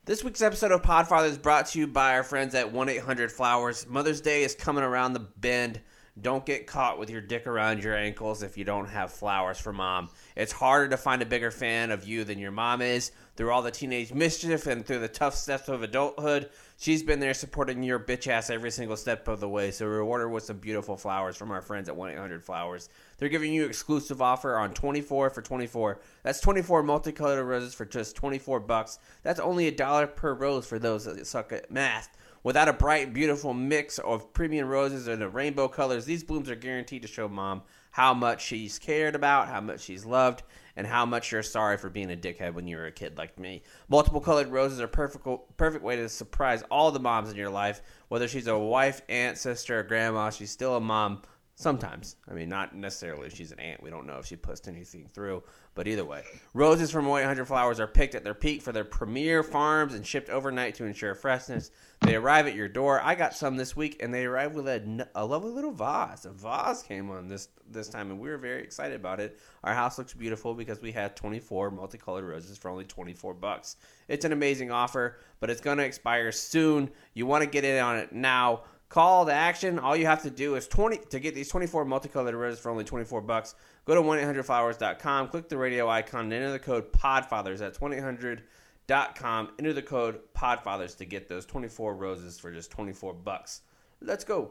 This week's episode of Podfather is brought to you by our friends at 1-800-Flowers. Mother's Day is coming around the bend. Don't get caught with your dick around your ankles if you don't have flowers for mom. It's harder to find a bigger fan of you than your mom is. Through all the teenage mischief and through the tough steps of adulthood, she's been there supporting your bitch ass every single step of the way. So reward her with some beautiful flowers from our friends at 1-800-Flowers. They're giving you an exclusive offer on 24 for 24. That's 24 multicolored roses for just $24. That's only $1 per rose for those that suck at math. Without a bright, beautiful mix of premium roses and the rainbow colors, these blooms are guaranteed to show mom how much she's cared about, how much she's loved, and how much you're sorry for being a dickhead when you were a kid like me. Multiple colored roses are perfect way to surprise all the moms in your life. Whether she's a wife, aunt, sister, or grandma, she's still a mom. Sometimes. I mean, not necessarily if she's an aunt. We don't know if she pushed anything through. But either way, roses from 1-800-Flowers are picked at their peak for their premier farms and shipped overnight to ensure freshness. They arrive at your door. I got some this week, and they arrived with a lovely little vase. A vase came on this time, and we were very excited about it. Our house looks beautiful because we had 24 multicolored roses for only $24. It's an amazing offer, but it's going to expire soon. You want to get in on it now. Call to action. All you have to do is to get these 24 multicolored roses for only $24. Go to 1-800-Flowers.com, click the radio icon, and enter the code PODFATHERS. That's 1-800.com. Enter the code PODFATHERS to get those 24 roses for just $24. Let's go.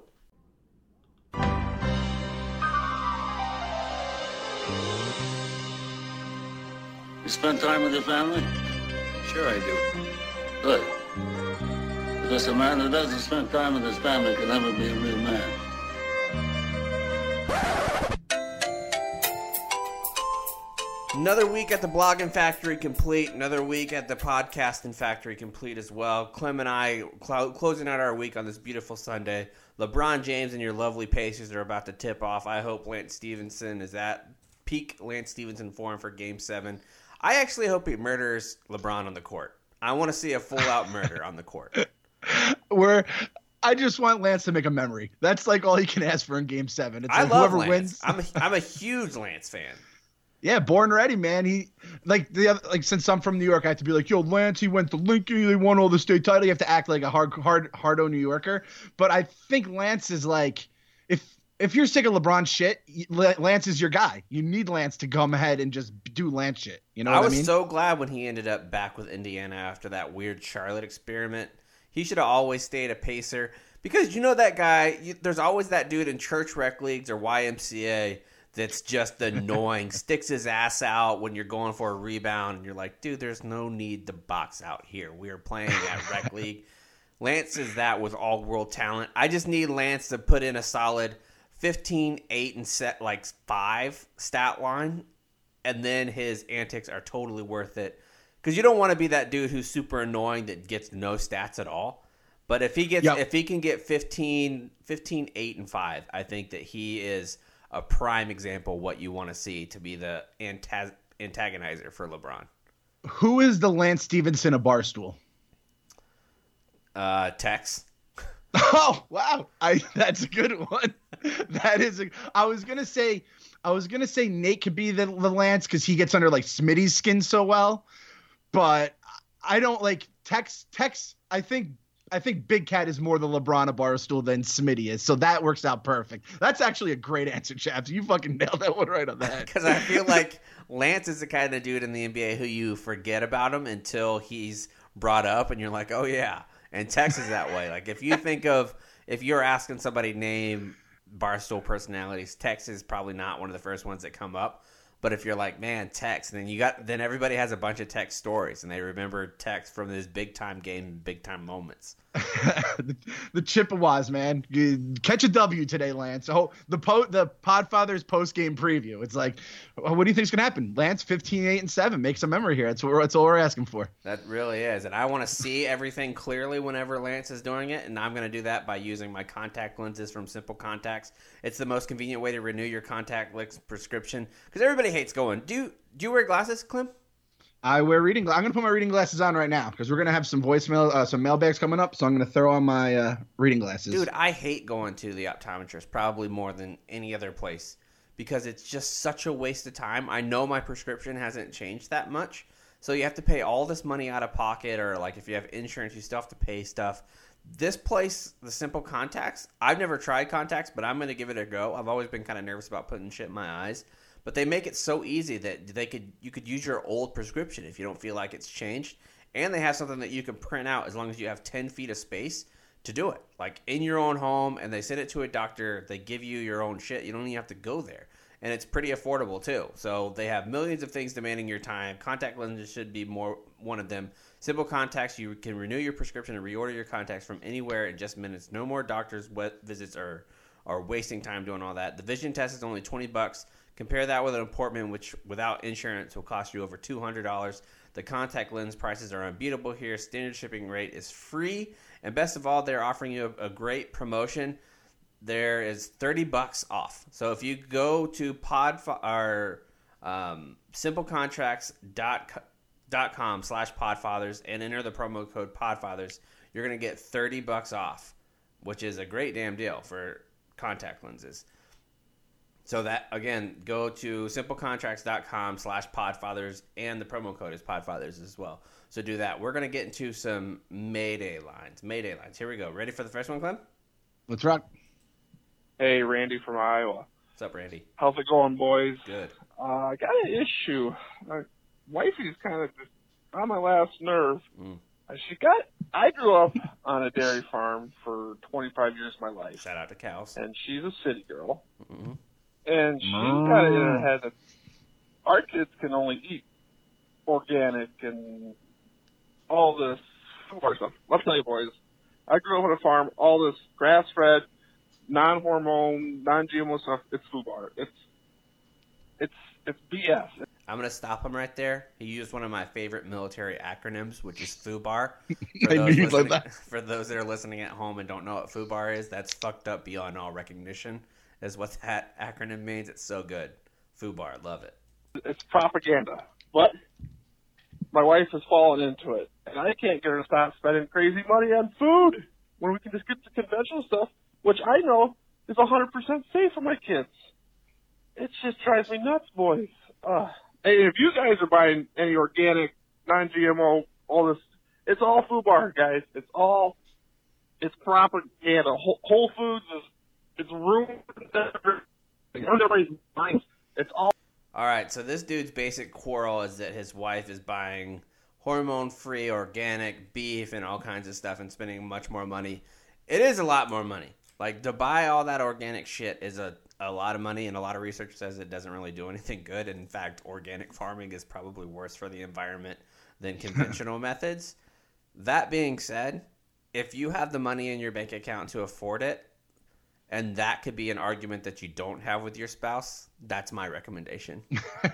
You spend time with your family? Sure I do. Good. Because a man who doesn't spend time with his family can never be a real man. Another week at the Blogging Factory complete. Another week at the Podcasting Factory complete as well. Clem and I closing out our week on this beautiful Sunday. LeBron James and your lovely Pacers are about to tip off. I hope Lance Stevenson is at peak Lance Stevenson form for Game 7. I actually hope he murders LeBron on the court. I want to see a full-out murder on the court. I just want Lance to make a memory. That's like all he can ask for in Game 7. It's I like love whoever Lance. wins. I'm a huge Lance fan. Yeah, born ready, man. He since I'm from New York, I have to be like, yo, Lance, he went to Lincoln, they won all the state title. You have to act like a hardo New Yorker. But I think Lance is like, if you're sick of LeBron shit, Lance is your guy. You need Lance to come ahead and just do Lance shit. You know what I mean? I was so glad when he ended up back with Indiana after that weird Charlotte experiment. He should have always stayed a Pacer because you know that guy, there's always that dude in church rec leagues or YMCA that's just annoying, sticks his ass out when you're going for a rebound and you're like, dude, there's no need to box out here. We are playing at rec league. Lance is that with all world talent. I just need Lance to put in a solid 15, 8, and set like 5 stat line, and then his antics are totally worth it. Because you don't want to be that dude who's super annoying that gets no stats at all. But if he can get 15, 8, and 5, I think that he is a prime example of what you want to see to be the antagonizer for LeBron. Who is the Lance Stevenson of Barstool? Tex. Oh wow, that's a good one. I was gonna say Nate could be the Lance because he gets under like Smitty's skin so well. But I don't like Tex. I think Big Cat is more the LeBron of Barstool than Smitty is. So that works out perfect. That's actually a great answer, Chaps. You fucking nailed that one right on the head. Because I feel like Lance is the kind of dude in the NBA who you forget about him until he's brought up and you're like, oh yeah. And Tex is that way. Like if you're asking somebody name Barstool personalities, Tex is probably not one of the first ones that come up. But if you're like, man, Tex, and then everybody has a bunch of Tex stories, and they remember Tex from his big time game, big time moments. The Chippewas, man, catch a W today, Lance. So the Podfathers post game preview. It's like, what do you think is gonna happen? Lance 15, 8, and 7 makes a memory here. That's all we're asking for. That really is, and I want to see everything clearly whenever Lance is doing it, and I'm gonna do that by using my contact lenses from Simple Contacts. It's the most convenient way to renew your contact lens prescription because everybody hates going. Do you wear glasses, Clem? I wear reading. I'm gonna put my reading glasses on right now because we're gonna have some voicemail, some mailbags coming up. So I'm gonna throw on my reading glasses. Dude, I hate going to the optometrist probably more than any other place because it's just such a waste of time. I know my prescription hasn't changed that much, So you have to pay all this money out of pocket, or like if you have insurance, you still have to pay stuff. This place, the Simple Contacts, I've never tried contacts, but I'm going to give it a go. I've always been kind of nervous about putting shit in my eyes, but they make it so easy that you could use your old prescription if you don't feel like it's changed. And they have something that you can print out as long as you have 10 feet of space to do it, like in your own home, and they send it to a doctor. They give you your own shit. You don't even have to go there. And it's pretty affordable too. So they have millions of things demanding your time. Contact lenses should be one of them. Simple Contacts, you can renew your prescription and reorder your contacts from anywhere in just minutes. No more doctor's visits or wasting time doing all that. The vision test is only $20. Compare that with an appointment, which without insurance will cost you over $200. The contact lens prices are unbeatable here. Standard shipping rate is free. And best of all, they're offering you a great promotion. There is $30 off. So if you go to simplecontracts.com/podfathers and enter the promo code podfathers, you're going to get $30 off, which is a great damn deal for contact lenses. So that, again, go to simplecontracts.com/podfathers, and the promo code is podfathers as well. So do that. We're going to get into some Mayday lines. Here we go. Ready for the first one, Clem? Let's rock. Hey, Randy from Iowa. What's up, Randy? How's it going, boys? Good. I got an issue. My wifey's kind of just on my last nerve. I grew up on a dairy farm for 25 years of my life. Shout out to cows. And she's a city girl. Mm-hmm. And she's got it in her head that our kids can only eat organic and all this stuff. Let's tell you, boys, I grew up on a farm, all this grass-fed, non-hormone, non-GMO stuff. It's FUBAR. It's BS. I'm going to stop him right there. He used one of my favorite military acronyms, which is FUBAR. For those that are listening at home and don't know what FUBAR is, that's fucked up beyond all recognition, is what that acronym means. It's so good. FUBAR. Love it. It's propaganda. But my wife has fallen into it, and I can't get her to stop spending crazy money on food when we can just get the conventional stuff, which I know is 100% safe for my kids. It just drives me nuts, boys. Hey, if you guys are buying any organic, non-GMO, all this, it's all FUBAR, guys. It's propaganda. Whole Foods it's ruined everybody's minds. It's all. All right, so this dude's basic quarrel is that his wife is buying hormone-free organic beef and all kinds of stuff and spending much more money. It is a lot more money. Like, to buy all that organic shit is a lot of money, and a lot of research says it doesn't really do anything good. In fact, organic farming is probably worse for the environment than conventional methods. That being said, if you have the money in your bank account to afford it, and that could be an argument that you don't have with your spouse, that's my recommendation.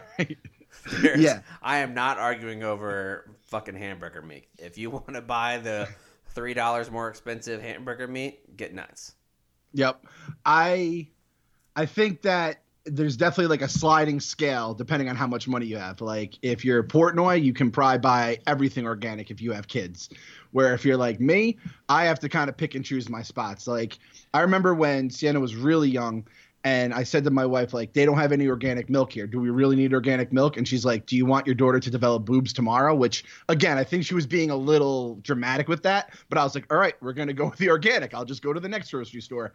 Yeah. I am not arguing over fucking hamburger meat. If you want to buy the $3 more expensive hamburger meat, get nuts. Yep. I think that there's definitely like a sliding scale depending on how much money you have. Like if you're Portnoy, you can probably buy everything organic if you have kids. Where if you're like me, I have to kind of pick and choose my spots. Like I remember when Sienna was really young and I said to my wife, like, they don't have any organic milk here. Do we really need organic milk? And she's like, do you want your daughter to develop boobs tomorrow? Which, again, I think she was being a little dramatic with that. But I was like, all right, we're going to go with the organic. I'll just go to the next grocery store.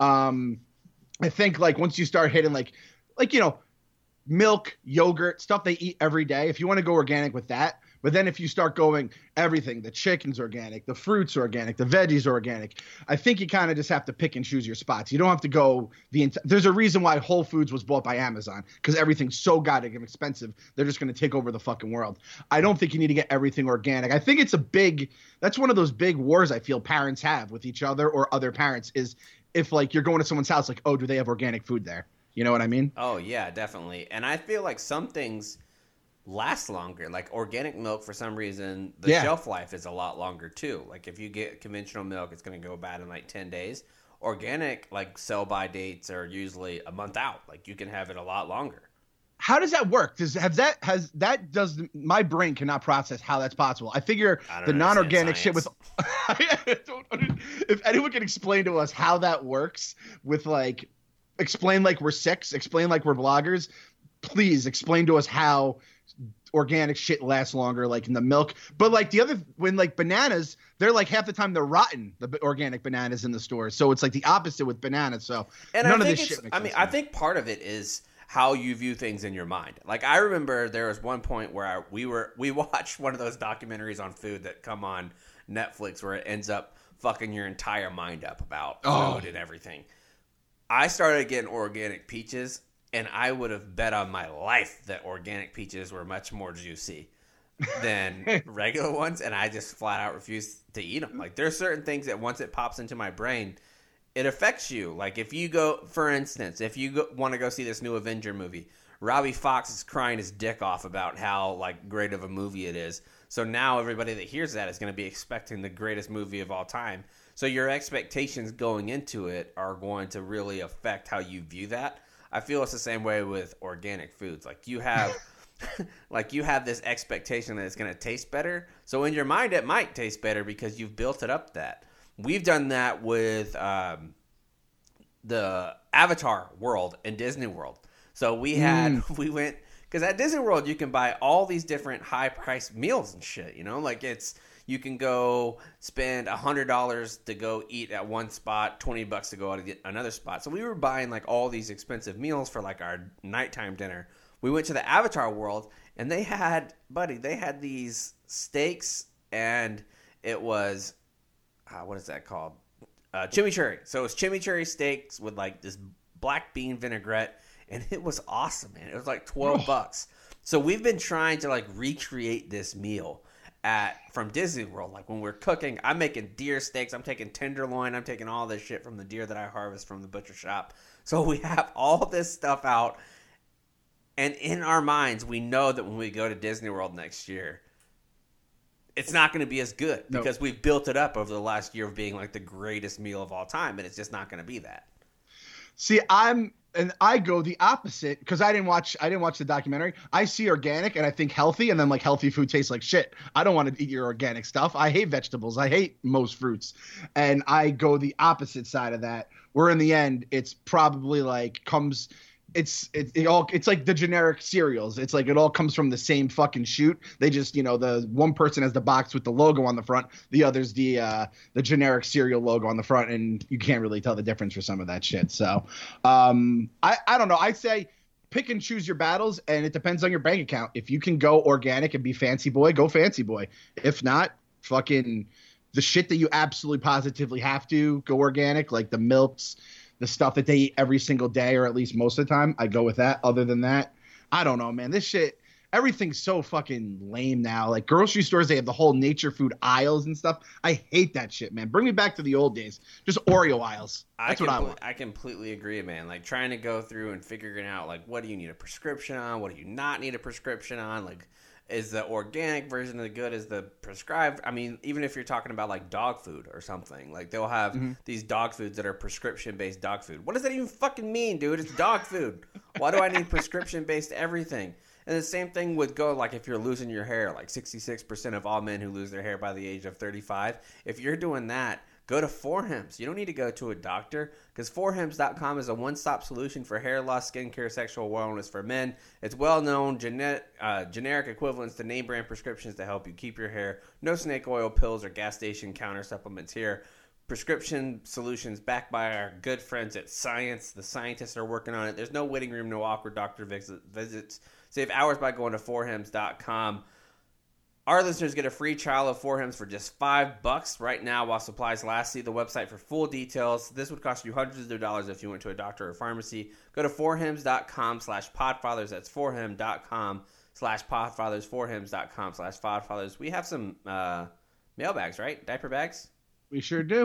I think, like, once you start hitting, like you know, milk, yogurt, stuff they eat every day, if you want to go organic with that. But then if you start going everything, the chicken's organic, the fruit's organic, the veggies are organic, I think you kind of just have to pick and choose your spots. You don't have to go there's a reason why Whole Foods was bought by Amazon, because everything's so goddamn expensive. They're just going to take over the fucking world. I don't think you need to get everything organic. I think it's that's one of those big wars I feel parents have with each other or other parents is if, like, you're going to someone's house, like, oh, do they have organic food there? You know what I mean? Oh, yeah, definitely. And I feel like some things last longer. Like organic milk, for some reason, the shelf life is a lot longer too. Like if you get conventional milk, it's going to go bad in like 10 days. Organic, like sell-by dates are usually a month out. Like you can have it a lot longer. How does that work? My brain cannot process how that's possible. I figure the non-organic shit with if anyone can explain to us how that works with like explain like we're six, explain like we're bloggers, please explain to us how organic shit lasts longer, like in the milk. But like when like bananas, they're like half the time they're rotten, the organic bananas in the store. So it's like the opposite with bananas. So and none of this shit makes sense. I think part of it is how you view things in your mind. Like I remember there was one point where we watched one of those documentaries on food that come on Netflix where it ends up fucking your entire mind up about food and everything. I started getting organic peaches, and I would have bet on my life that organic peaches were much more juicy than regular ones, and I just flat out refused to eat them. Like, there's certain things that once it pops into my brain, it affects you. Like, if you go, for instance, if you want to go see this new Avenger movie, Robbie Fox is crying his dick off about how, like, great of a movie it is. So now everybody that hears that is going to be expecting the greatest movie of all time. So your expectations going into it are going to really affect how you view that. I feel it's the same way with organic foods. Like you have, you have this expectation that it's going to taste better. So in your mind, it might taste better because you've built it up that. We've done that with the Avatar world in Disney World. So we went, because at Disney World, you can buy all these different high-priced meals and shit, you know? Like you can go spend $100 to go eat at one spot, $20 to go out to another spot. So we were buying like all these expensive meals for like our nighttime dinner. We went to the Avatar world and they had these steaks and it was, what is that called? Chimichurri. So it was chimichurri steaks with like this black bean vinaigrette and it was awesome, man. It was like $12. So we've been trying to like recreate this meal from Disney World. Like when we're cooking, I'm making deer steaks, I'm taking tenderloin, I'm taking all this shit from the deer that I harvest from the butcher shop. So we have all this stuff out, and in our minds, we know that when we go to Disney World next year, it's not going to be as good because we've built it up over the last year of being like the greatest meal of all time, and it's just not going to be that. See, I go the opposite because I didn't watch the documentary. I see organic and I think healthy, and then like healthy food tastes like shit. I don't want to eat your organic stuff. I hate vegetables. I hate most fruits, and I go the opposite side of that. Where in the end, it's probably like it's like the generic cereals. It's like it all comes from the same fucking shoot. They just, the one person has the box with the logo on the front, the other's the generic cereal logo on the front, and you can't really tell the difference for some of that shit. So I don't know. I say pick and choose your battles, and it depends on your bank account. If you can go organic and be fancy boy, go fancy boy. If not, fucking the shit that you absolutely positively have to go organic, like the milks, the stuff that they eat every single day, or at least most of the time, I go with that. Other than that, I don't know, man. This shit, everything's so fucking lame now. Like grocery stores, they have the whole nature food aisles and stuff. I hate that shit, man. Bring me back to the old days. Just Oreo aisles. That's what I want. I completely agree, man. Like trying to go through and figuring out, like, what do you need a prescription on? What do you not need a prescription on? Like, is the organic version of the good? Is the prescribed? I mean, even if you're talking about like dog food or something, like they'll have these dog foods that are prescription-based dog food. What does that even fucking mean, dude? It's dog food. Why do I need prescription-based everything? And the same thing with like if you're losing your hair, like 66% of all men who lose their hair by the age of 35, if you're doing that, go to 4Hims. You don't need to go to a doctor because 4Hims.com is a one-stop solution for hair loss, skincare, sexual wellness for men. It's well-known generic equivalents to name-brand prescriptions to help you keep your hair. No snake oil pills or gas station counter supplements here. Prescription solutions backed by our good friends at Science. The scientists are working on it. There's no waiting room, no awkward doctor visits. Save hours by going to 4Hims.com. Our listeners get a free trial of 4Hims for just $5 right now while supplies last. See the website for full details. This would cost you hundreds of dollars if you went to a doctor or pharmacy. Go to 4Hims.com/podfathers. That's 4Hims.com/podfathers. 4Hims.com/podfathers. We have some mailbags, right? Diaper bags? We sure do.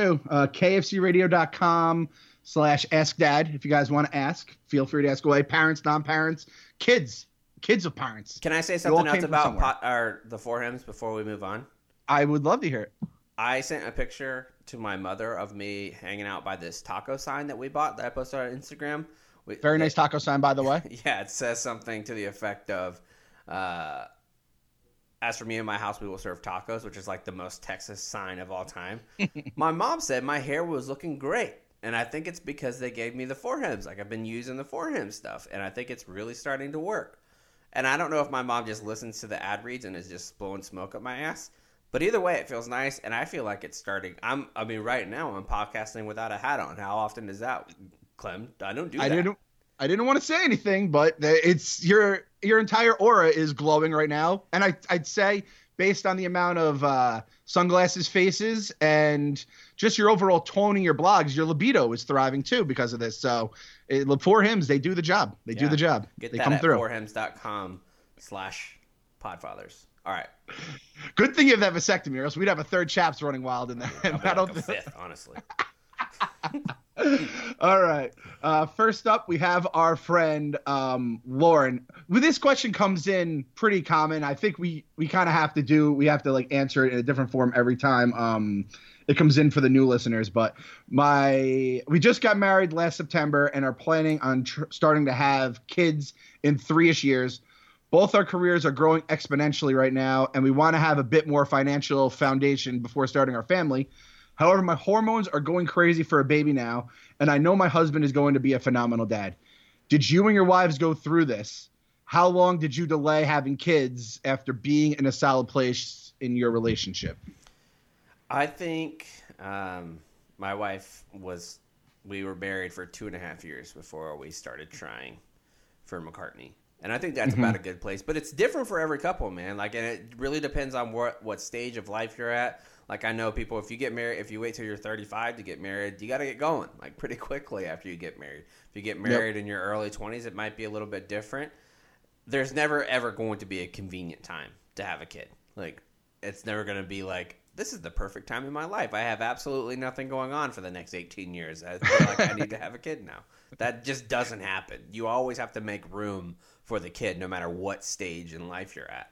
KFCradio.com/askdad. If you guys want to ask, feel free to ask away. Parents, non-parents, kids of parents. Can I say something else about the 4Hims before we move on? I would love to hear it. I sent a picture to my mother of me hanging out by this taco sign that we bought that I posted on Instagram. Very nice taco sign, by the way. Yeah, it says something to the effect of, as for me and my house, we will serve tacos, which is like the most Texas sign of all time. My mom said my hair was looking great. And I think it's because they gave me the 4Hims. Like I've been using the 4Hims stuff. And I think it's really starting to work. And I don't know if my mom just listens to the ad reads and is just blowing smoke up my ass. But either way, it feels nice, and I feel like it's starting. Right now I'm podcasting without a hat on. How often is that, Clem? I don't do that. I didn't want to say anything, but it's your entire aura is glowing right now, and I'd say based on the amount of sunglasses faces and just your overall tone in your blogs, your libido is thriving too because of this. So look, Four Hymns, they do the job. They do the job. Get they that come at through. fourhymns.com/podfathers. All right. Good thing you have that vasectomy, or else we'd have a third Chaps running wild in there. Like a fifth, honestly. All right. First up, we have our friend Lauren. Well, this question comes in pretty common. I think we kind of have to like answer it in a different form every time it comes in for the new listeners. But we just got married last September and are planning on starting to have kids in 3-ish years. Both our careers are growing exponentially right now, and we want to have a bit more financial foundation before starting our family. However, my hormones are going crazy for a baby now, and I know my husband is going to be a phenomenal dad. Did you and your wives go through this? How long did you delay having kids after being in a solid place in your relationship? I think my wife we were married for 2.5 years before we started trying for McCartney. And I think that's about a good place. But it's different for every couple, man. Like, and it really depends on what stage of life you're at. Like, I know people, if you wait till you're 35 to get married, you got to get going, like, pretty quickly after you get married. If you get married in your early 20s, it might be a little bit different. There's never, ever going to be a convenient time to have a kid. Like, it's never going to be like, this is the perfect time in my life. I have absolutely nothing going on for the next 18 years. I feel like I need to have a kid now. That just doesn't happen. You always have to make room for the kid, no matter what stage in life you're at.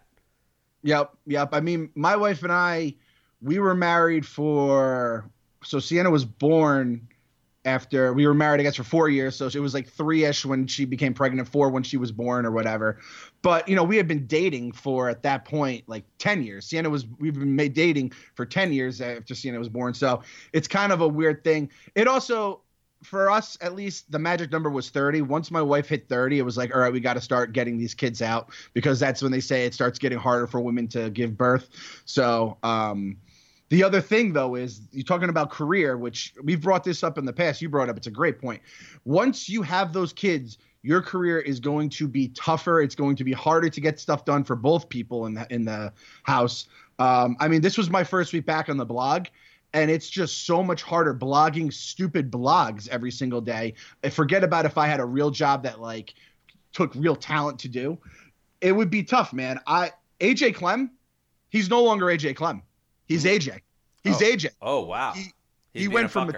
Yep. I mean, my wife and I, we were married so Sienna was born after we were married, I guess, for 4 years. So it was like 3-ish when she became pregnant, 4 when she was born or whatever. But, we had been dating for, at that point, like 10 years. We've been dating for 10 years after Sienna was born. So it's kind of a weird thing. It also, for us, at least, the magic number was 30. Once my wife hit 30, it was like, all right, we got to start getting these kids out, because that's when they say it starts getting harder for women to give birth. So the other thing, though, is you're talking about career, which we've brought this up in the past. You brought it up. It's a great point. Once you have those kids, your career is going to be tougher. It's going to be harder to get stuff done for both people in the house. I mean, this was my first week back on the blog, and it's just so much harder blogging stupid blogs every single day. Forget about if I had a real job that like took real talent to do. It would be tough, man. AJ Clem, he's no longer AJ Clem. He's AJ. He's AJ. Oh, wow. He went from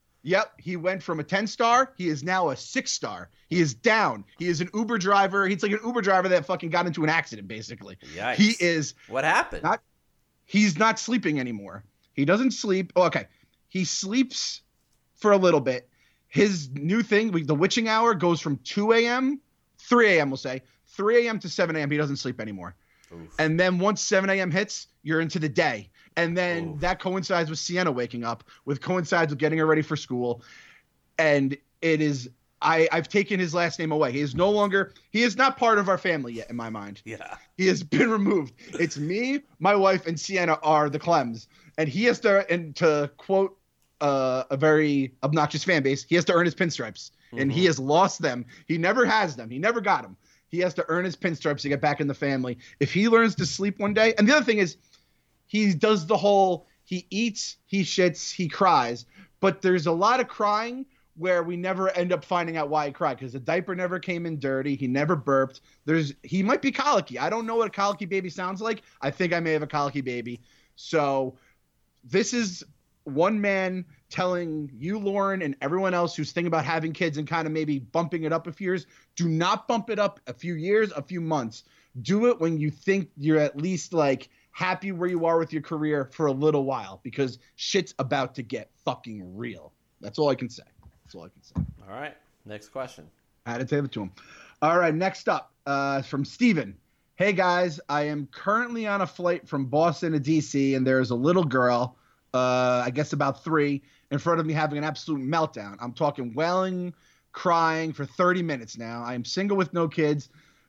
he went from a 10-star. He is now a 6-star. He is down. He is an Uber driver. He's like an Uber driver that fucking got into an accident, basically. Yikes. He is. What happened? He's not sleeping anymore. He doesn't sleep. Oh, okay. He sleeps for a little bit. His new thing, the witching hour, goes from 2 a.m., 3 a.m., we'll say, 3 a.m. to 7 a.m. He doesn't sleep anymore. Oof. And then once 7 a.m. hits, you're into the day. And then that coincides with Sienna waking up, coincides with getting her ready for school. And it is, I've taken his last name away. He is not part of our family yet in my mind. Yeah. He has been removed. It's me, my wife, and Sienna are the Clems. And he has to quote a very obnoxious fan base, he has to earn his pinstripes. Mm-hmm. And he has lost them. He never has them. He never got them. He has to earn his pinstripes to get back in the family. If he learns to sleep one day, and the other thing is, he does the whole, he eats, he shits, he cries. But there's a lot of crying where we never end up finding out why he cried, because the diaper never came in dirty. He never burped. He might be colicky. I don't know what a colicky baby sounds like. I think I may have a colicky baby. So this is one man telling you, Lauren, and everyone else who's thinking about having kids and kind of maybe bumping it up a few years, do not bump it up a few years, a few months. Do it when you think you're at least like happy where you are with your career for a little while, because shit's about to get fucking real. That's all I can say. All right. Next question. I had to give it to him. All right. Next up from Steven. Hey, guys. I am currently on a flight from Boston to D.C., and there's a little girl, I guess about 3, in front of me having an absolute meltdown. I'm talking wailing, crying for 30 minutes now. I am single with no kids,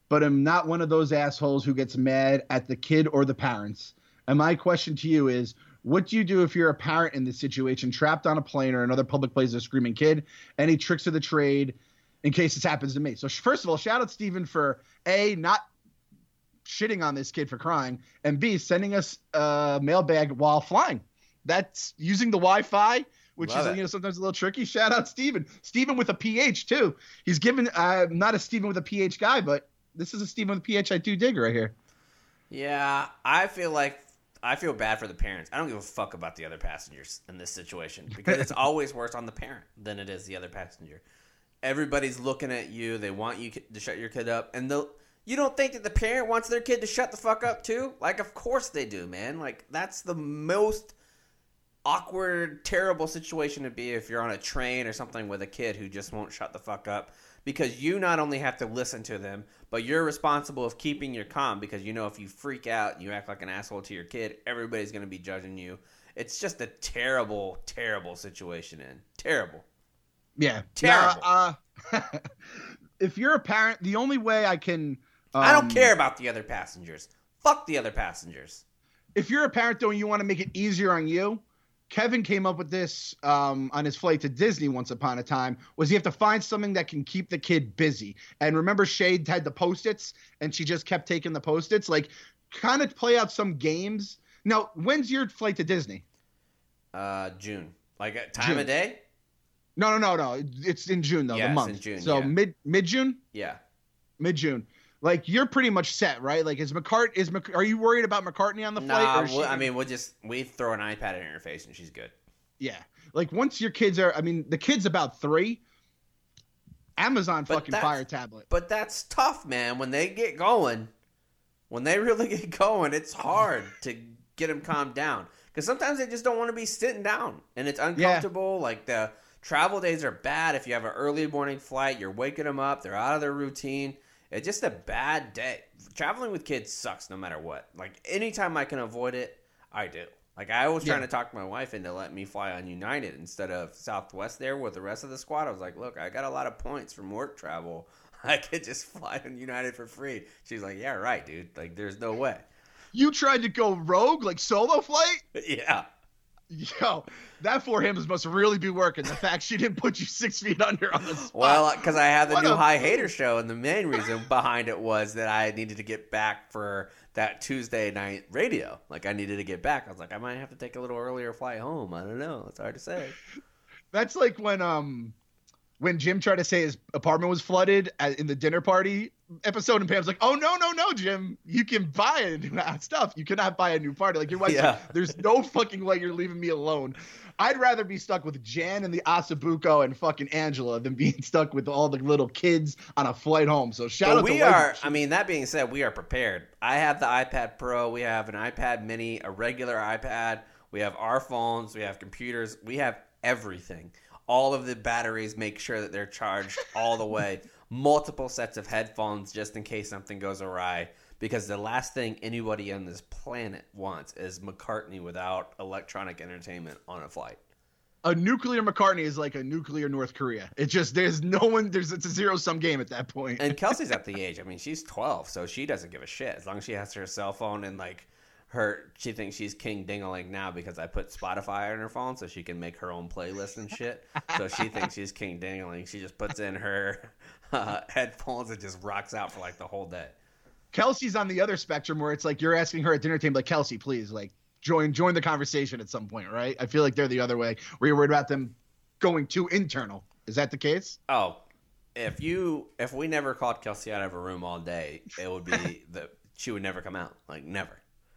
but I'm not one of those assholes who gets mad at the kid or the parents. And my question to you is, what do you do if you're a parent in this situation, trapped on a plane or another public place with a screaming kid? Any tricks of the trade in case this happens to me? So first of all, shout out Steven for A, not shitting on this kid for crying, and B, sending us a mailbag while flying. That's using the Wi-Fi, which Love is, it. you know, sometimes a little tricky. Shout out Steven. Steven with a PH too. He's given, not a Steven with a PH guy, but this is a Steven with a PH I do dig right here. Yeah, I feel bad for the parents. I don't give a fuck about the other passengers in this situation because it's always worse on the parent than it is the other passenger. Everybody's looking at you. They want you to shut your kid up. And you don't think that the parent wants their kid to shut the fuck up too? Like, of course they do, man. Like, that's the most awkward, terrible situation to be if you're on a train or something with a kid who just won't shut the fuck up. Because you not only have to listen to them, but you're responsible of keeping your calm because you know if you freak out and you act like an asshole to your kid, everybody's going to be judging you. It's just a terrible, terrible situation, Terrible. Yeah. Terrible. If you're a parent, the only way I can... I don't care about the other passengers. Fuck the other passengers. If you're a parent, though, and you want to make it easier on you, Kevin came up with this on his flight to Disney once upon a time, was you have to find something that can keep the kid busy. And remember Shade had the Post-its, and she just kept taking the Post-its? Like, kind of play out some games. Now, when's your flight to Disney? June. Like, time June. of day? No. It's in June, though, Yeah, the it's month. in June, So yeah. mid-June? Yeah. Mid-June. Like, you're pretty much set, right? Like, are you worried about McCartney on the flight? Nah, Or is she- we throw an iPad in her face and she's good. Yeah. Like, once your kids are, the kid's about 3, Amazon But fucking that's- Fire tablet. But that's tough, man. When they get going, when they really get going, it's hard to get them calmed down. Because sometimes they just don't want to be sitting down. And it's uncomfortable. Like, the travel days are bad. If you have an early morning flight, you're waking them up. They're out of their routine. It's just a bad day. Traveling with kids sucks no matter what. Like, anytime I can avoid it, I do. Like, I was trying to talk my wife into letting me fly on United instead of Southwest there with the rest of the squad. I was like, look, I got a lot of points from work travel. I could just fly on United for free. She's like, yeah, right, dude. Like, there's no way. You tried to go rogue, like solo flight? Yeah. Yo, that 4 hams must really be working. The fact she didn't put you 6 feet under on the spot. Well, because I have the What new a High move. Hater show, and the main reason behind it was that I needed to get back for that Tuesday night radio. Like, I needed to get back. I was like, I might have to take a little earlier flight home. I don't know. It's hard to say. That's like when Jim tried to say his apartment was flooded in the dinner party episode, and Pam's like, "Oh no, Jim, you can buy a new stuff. You cannot buy a new party." Like your wife's Yeah. like, "There's no fucking way you're leaving me alone." I'd rather be stuck with Jan and the Asabuco and fucking Angela than being stuck with all the little kids on a flight home. So shout But out we to are, I mean, that being said, we are prepared. I have the iPad Pro. We have an iPad Mini, a regular iPad. We have our phones. We have computers. We have everything. All of the batteries, make sure that they're charged all the way. Multiple sets of headphones just in case something goes awry. Because the last thing anybody on this planet wants is McCartney without electronic entertainment on a flight. A nuclear McCartney is like a nuclear North Korea. It's just it's a zero-sum game at that point. And Kelsey's at the age. I mean, she's 12, so she doesn't give a shit. As long as she has her cell phone and like she thinks she's king ding-a-ling now because I put Spotify on her phone so she can make her own playlist and shit. So she thinks she's king ding-a-ling. She just puts in her headphones and just rocks out for like the whole day. Kelsey's on the other spectrum where it's like you're asking her at dinner table, like, Kelsey, please, like, join the conversation at some point, right? I feel like they're the other way, where you're worried about them going too internal. Is that the case? Oh, if we never called Kelsey out of her room all day, it would be she would never come out. Like, never.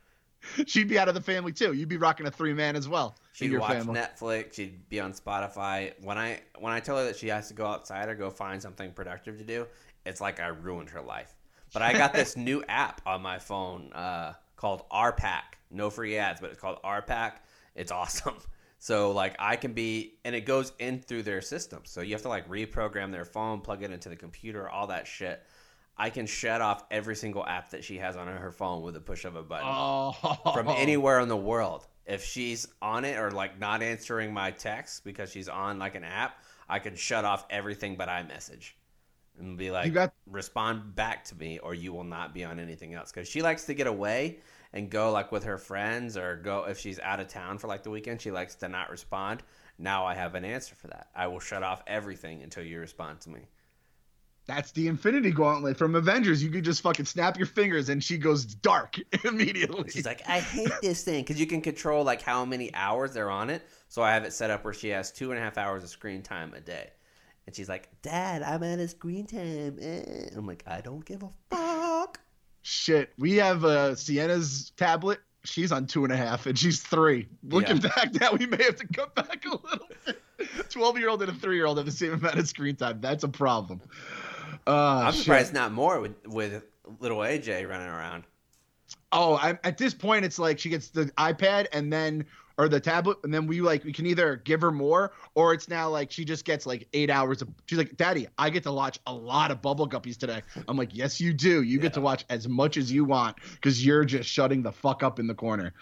She'd be out of the family too. You'd be rocking a 3-man as well. in She'd your watch family. Netflix. She'd be on Spotify. When I tell her that she has to go outside or go find something productive to do, it's like I ruined her life. But I got this new app on my phone called RPack. No free ads, but it's called RPack. It's awesome. So like I can be, and it goes in through their system. So you have to like reprogram their phone, plug it into the computer, all that shit. I can shut off every single app that she has on her phone with a push of a button from anywhere in the world. If she's on it or like not answering my texts because she's on like an app, I can shut off everything but iMessage. and be like, respond back to me or you will not be on anything else. Because she likes to get away and go like with her friends, or go if she's out of town for like the weekend, she likes to not respond. Now I have an answer for that. I will shut off everything until you respond to me. That's the Infinity Gauntlet from Avengers. You could just fucking snap your fingers and she goes dark immediately. She's like, I hate this thing, because you can control like how many hours they're on it. So I have it set up where she has 2.5 hours of screen time a day. And she's like, Dad, I'm out of screen time. I'm like, I don't give a fuck. Shit, we have Sienna's tablet. She's on 2.5 and she's 3. Looking back now, we may have to cut back a little bit. 12-year-old and a 3-year-old have the same amount of screen time. That's a problem. I'm surprised not more with little AJ running around. Oh, at this point, it's like she gets the iPad or the tablet, and then we can either give her more, or it's now like she just gets like 8 hours of. She's like, Daddy, I get to watch a lot of Bubble Guppies today. I'm like, yes, you do. You get to watch as much as you want because you're just shutting the fuck up in the corner.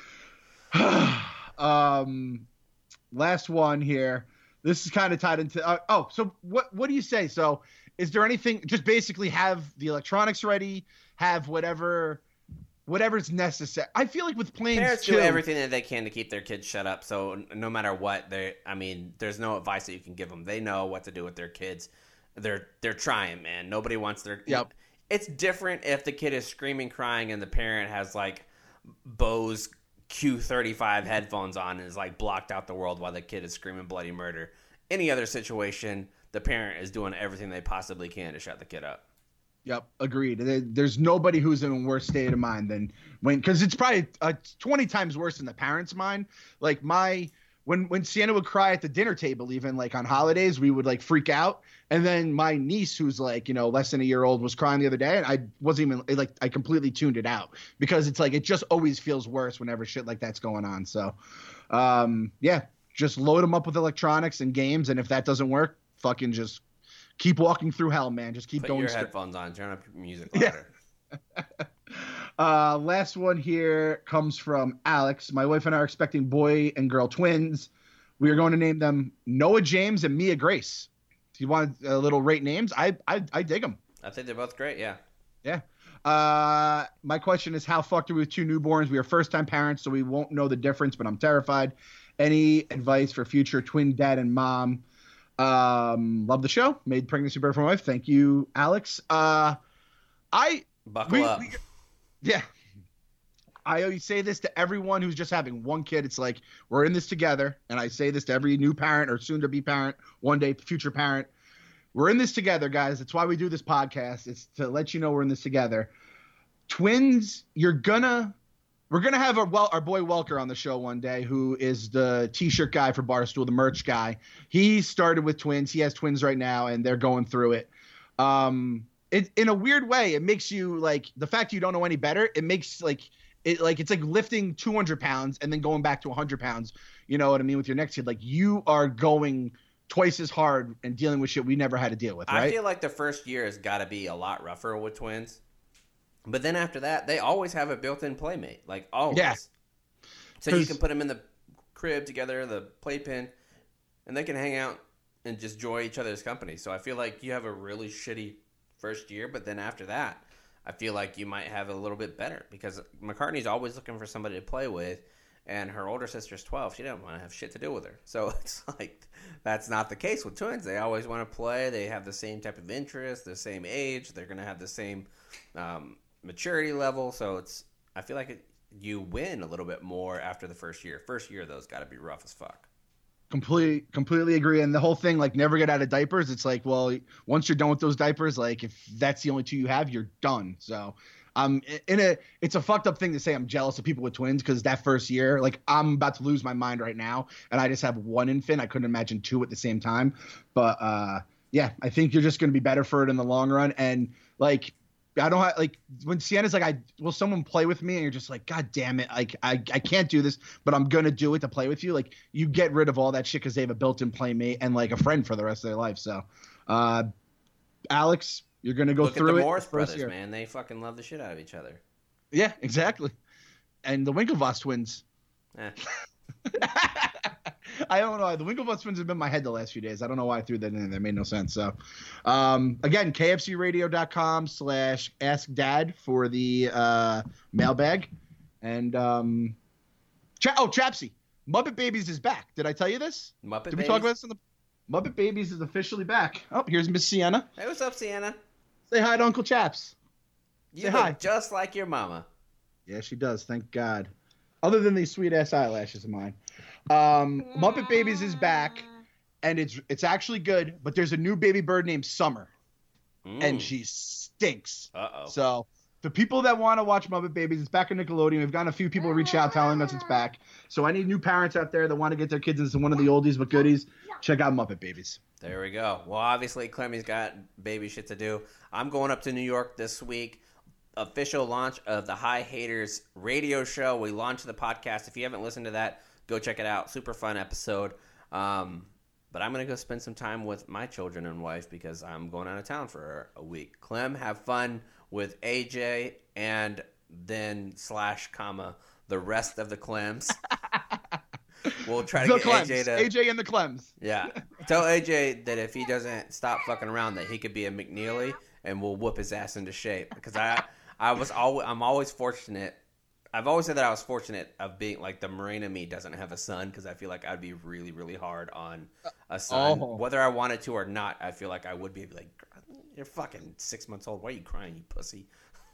Last one here. This is kind of tied into. So what do you say? So. Is there anything, just basically have the electronics ready, have whatever's necessary. I feel like with planes parents do everything that they can to keep their kids shut up. So no matter what, there's no advice that you can give them. They know what to do with their kids. They're trying, man. Nobody wants their. Yep. It's different if the kid is screaming, crying, and the parent has like Bose Q35 headphones on and is like blocked out the world while the kid is screaming bloody murder. Any other situation, the parent is doing everything they possibly can to shut the kid up. Yep, agreed. There's nobody who's in a worse state of mind than because it's probably 20 times worse in the parent's mind. Like when Sienna would cry at the dinner table, even like on holidays, we would like freak out. And then my niece, who's like, less than a year old, was crying the other day, and I wasn't even like, I completely tuned it out because it's like, it just always feels worse whenever shit like that's going on. So, just load them up with electronics and games. And if that doesn't work, fucking just keep walking through hell, man. Just keep Put going. Your headphones on. Turn up your music louder. Yeah. Last one here comes from Alex. My wife and I are expecting boy and girl twins. We are going to name them Noah James and Mia Grace. Do you want a little rate names? I dig them. I think they're both great. Yeah. Yeah. My question is, how fucked are we with 2 newborns? We are first-time parents, so we won't know the difference, but I'm terrified. Any advice for future twin dad and mom? Love the show. Made pregnancy better for my wife. Thank you, Alex. Buckle up. Yeah. I always say this to everyone who's just having one kid. It's like, we're in this together. And I say this to every new parent or soon to be parent, one day future parent. We're in this together, guys. That's why we do this podcast. It's to let you know we're in this together. Twins, we're gonna have our boy Welker on the show one day, who is the t-shirt guy for Barstool, the merch guy. He started with twins. He has twins right now, and they're going through it. In a weird way, it makes you like, the fact you don't know any better, it makes it's like lifting 200 pounds and then going back to 100 pounds. You know what I mean? With your next kid, like, you are going twice as hard and dealing with shit we never had to deal with, right? I feel like the first year has got to be a lot rougher with twins. But then after that, they always have a built-in playmate, like always. Yeah. So you can put them in the crib together, the playpen, and they can hang out and just enjoy each other's company. So I feel like you have a really shitty first year, but then after that, I feel like you might have a little bit better, because McCartney's always looking for somebody to play with, and her older sister's 12. She doesn't want to have shit to do with her. So it's like, that's not the case with twins. They always want to play. They have the same type of interest, the same age. They're going to have the same maturity level. So I feel like you win a little bit more after the first year. First year, though, has got to be rough as fuck. Completely agree. And the whole thing, like, never get out of diapers. It's like, well, once you're done with those diapers, like, if that's the only 2 you have, you're done. So it's a fucked up thing to say I'm jealous of people with twins, because that first year, like, I'm about to lose my mind right now, and I just have one infant. I couldn't imagine 2 at the same time. But yeah, I think you're just going to be better for it in the long run. And like, I don't have, like, when Sienna's like, will someone play with me? And you're just like, God damn it. Like, I can't do this, but I'm going to do it to play with you. Like, you get rid of all that shit because they have a built-in playmate and like a friend for the rest of their life. So, Alex, you're going to go through it. Look at the Morris brothers, man. They fucking love the shit out of each other. Yeah, exactly. And the Winklevoss twins. I don't know. The Winklevoss twins have been in my head the last few days. I don't know why I threw that in there. That made no sense. So, again, kfcradio.com/askdad for the mailbag. And, Chapsy, Muppet Babies is back. Did I tell you this? Did we talk about this? Muppet Babies is officially back. Oh, here's Miss Sienna. Hey, what's up, Sienna? Say hi to Uncle Chaps. You look just like your mama. Yeah, she does. Thank God. Other than these sweet-ass eyelashes of mine. Muppet Babies is back, and it's actually good, but there's a new baby bird named Summer, and she stinks. Uh-oh. So the people that want to watch Muppet Babies, it's back on Nickelodeon. We've gotten a few people reach out telling us it's back. So I need new parents out there that want to get their kids into one of the oldies but goodies. Check out Muppet Babies. There we go. Well, obviously, Clemmy's got baby shit to do. I'm going up to New York this week. Official launch of the High Haters radio show. We launched the podcast. If you haven't listened to that, go check it out. Super fun episode. But I'm going to go spend some time with my children and wife because I'm going out of town for a week. Clem, have fun with AJ and then / the rest of the Clems. We'll try to get AJ and the Clems. Yeah. Tell AJ that if he doesn't stop fucking around that he could be a McNeely and we'll whoop his ass into shape. Because I'm always fortunate. I've always said that I was fortunate of being like the Marina me doesn't have a son because I feel like I'd be really, really hard on a son. Whether I wanted to or not, I feel like I would be like, you're fucking 6 months old. Why are you crying, you pussy?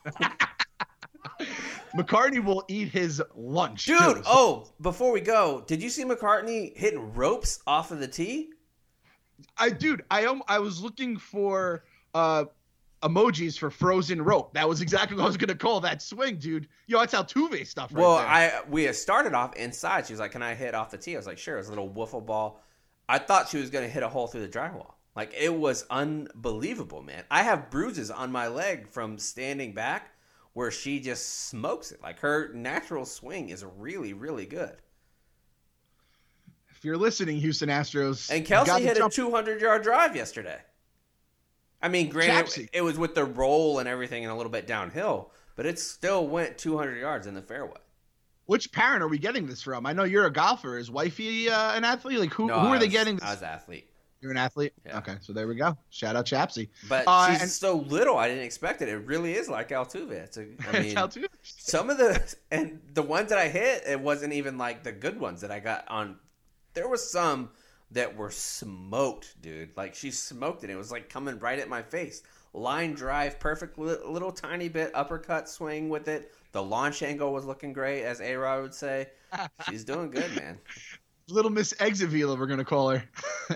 McCartney will eat his lunch. Dude, too, so. Before we go, did you see McCartney hitting ropes off of the tee? I was looking for emojis for frozen rope. That was exactly what I was going to call that swing, dude. Yo, that's Altuve stuff right there. We had started off inside. She was like, can I hit off the tee? I was like, sure. It was a little wiffle ball. I thought she was going to hit a hole through the drywall. Like, it was unbelievable, man. I have bruises on my leg from standing back where she just smokes it. Like, her natural swing is really, really good. If you're listening, Houston Astros. And Kelsey hit a 200-yard drive yesterday. I mean, granted, it was with the roll and everything and a little bit downhill, but it still went 200 yards in the fairway. Which parent are we getting this from? I know you're a golfer. Is wifey an athlete? Like, who are they getting this? I was an athlete. You're an athlete? Yeah. Okay, so there we go. Shout out Chapsy. But she's so little, I didn't expect it. It really is like Altuve. It's Altuve. Some of the ones that I hit, it wasn't even like the good ones that I got on. There was some that were smoked, dude. Like, she smoked it. It was like coming right at my face. Line drive, perfect little tiny bit uppercut swing with it. The launch angle was looking great, as A-Rod would say. She's doing good, man. Little Miss Exavila, we're going to call her.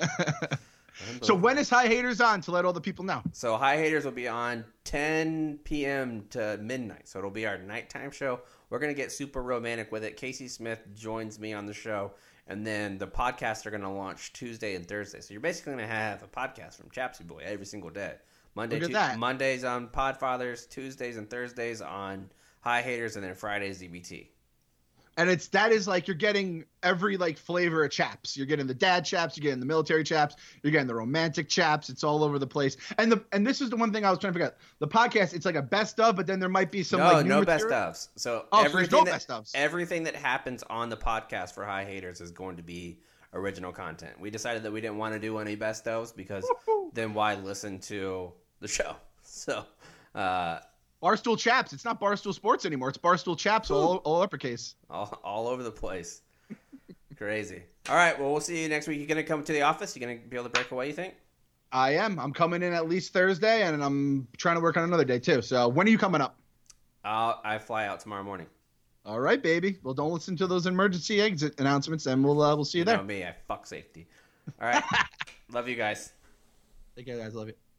So when is High Haters on, to let all the people know? So High Haters will be on 10 p.m. to midnight. So it'll be our nighttime show. We're going to get super romantic with it. Casey Smith joins me on the show. And then the podcasts are going to launch Tuesday and Thursday. So you're basically going to have a podcast from Chapsy Boy every single day. Mondays on Podfathers, Tuesdays and Thursdays on High Haters, and then Fridays DBT. And that is like you're getting every like flavor of chaps. You're getting the dad chaps, you're getting the military chaps, you're getting the romantic chaps. It's all over the place. And this is the one thing I was trying to figure out. The podcast, it's like a best of, but then there might be some no best ofs. So everything that happens on the podcast for High Haters is going to be original content. We decided that we didn't want to do any best ofs because then why listen to the show? So Barstool Chaps. It's not Barstool Sports anymore. It's Barstool Chaps, all uppercase. All over the place. Crazy. All right, well, we'll see you next week. You going to come to the office? You going to be able to break away, you think? I am. I'm coming in at least Thursday, and I'm trying to work on another day, too. So when are you coming up? I fly out tomorrow morning. All right, baby. Well, don't listen to those emergency exit announcements, and we'll see you there. You know me. I fuck safety. All right. Love you guys. Take care, guys. Love you.